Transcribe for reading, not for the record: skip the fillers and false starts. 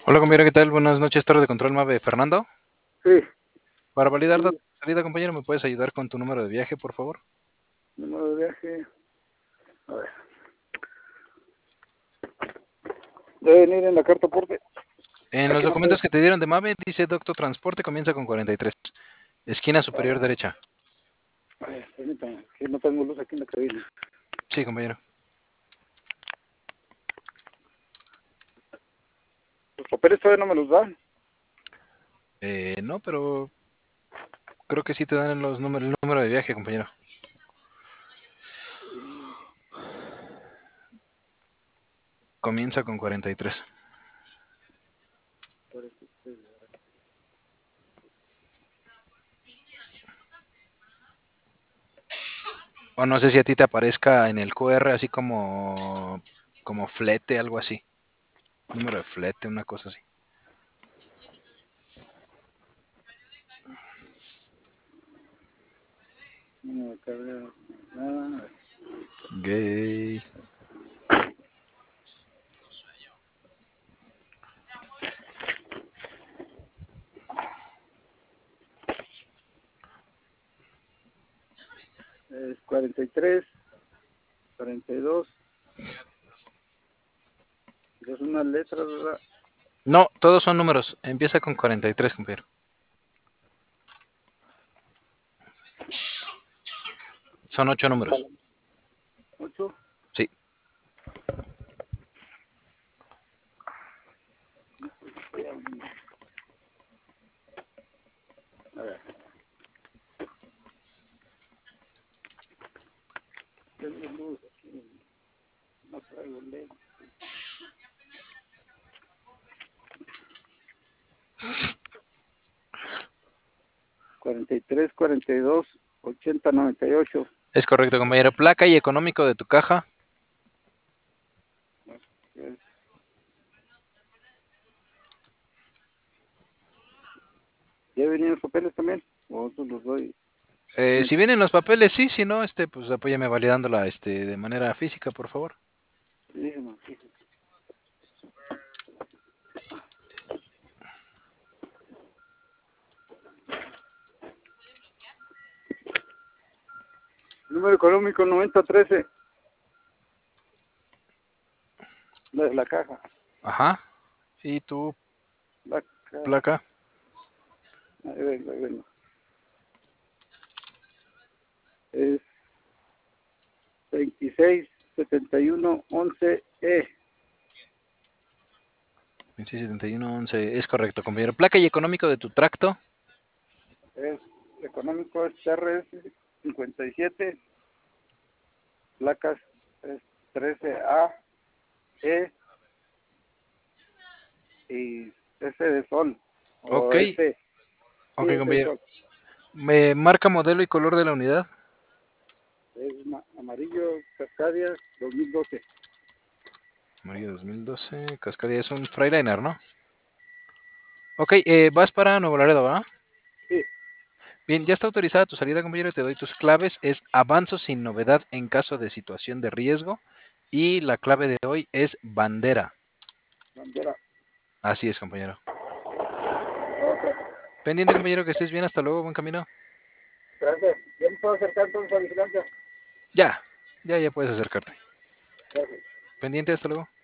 Hola compañero, ¿qué tal? Buenas noches, torre de control MAVE. Fernando. Sí, Para validar datos sí, de salida, compañero, ¿me puedes ayudar con tu número de viaje, por favor? número de viaje. A ver, debe venir en la carta aporte. En los Aquí no sé. documentos que te dieron de MAVE dice Doctor Transporte, comienza con 43. Esquina superior derecha. A ver, permítame, que no tengo luz aquí en la cabina. Sí, compañero. Los papeles todavía no me los dan. No, pero creo que sí te dan el número de viaje, compañero. Comienza con 43. O no sé si a ti te aparezca en el QR así como flete, algo así. Número de flete, una cosa así. No, cabrón, nada. Gay. Es 43, 42. Es una letra, ¿verdad? No, todos son números. Empieza con 43, compañero. Son 8 números. 8. Sí. A ver. Tengo luz aquí. No traigo luz. 43, 42, 80, 98. Es correcto, compañero. Placa y económico de tu caja. Es- ¿Ya venían los papeles también? ¿O otros los doy? Si vienen los papeles, sí, si no, pues apóyame validándola, de manera física, por favor. Sí, no, sí. Número económico 9013. La caja. Ajá. ¿Y tu La caja. placa? Ahí vengo, ahí vengo. Es 267111E. 267111. Es correcto, compañero. Placa y económico de tu tracto. Es económico, es TRS 57. Placas es 13A, E y S de sol. Ok, O S. Sí, ok, S de compañero. sol. Me marca modelo y color de la unidad. Es amarillo Cascadia 2012. Amarillo 2012. Cascadia es un Freightliner, ¿no? Ok, vas para Nuevo Laredo, ¿verdad? Sí, Bien, ya está autorizada tu salida, compañero. Te doy tus claves. Es avanzo sin novedad en caso de situación de riesgo. Y la clave de hoy es bandera. bandera. Así es, compañero. Ok, Pendiente, compañero, que estés bien. Hasta luego. Buen camino. gracias. ¿Ya me puedo acercar entonces a vigilancia? Ya puedes acercarte. Gracias. Pendiente, hasta luego.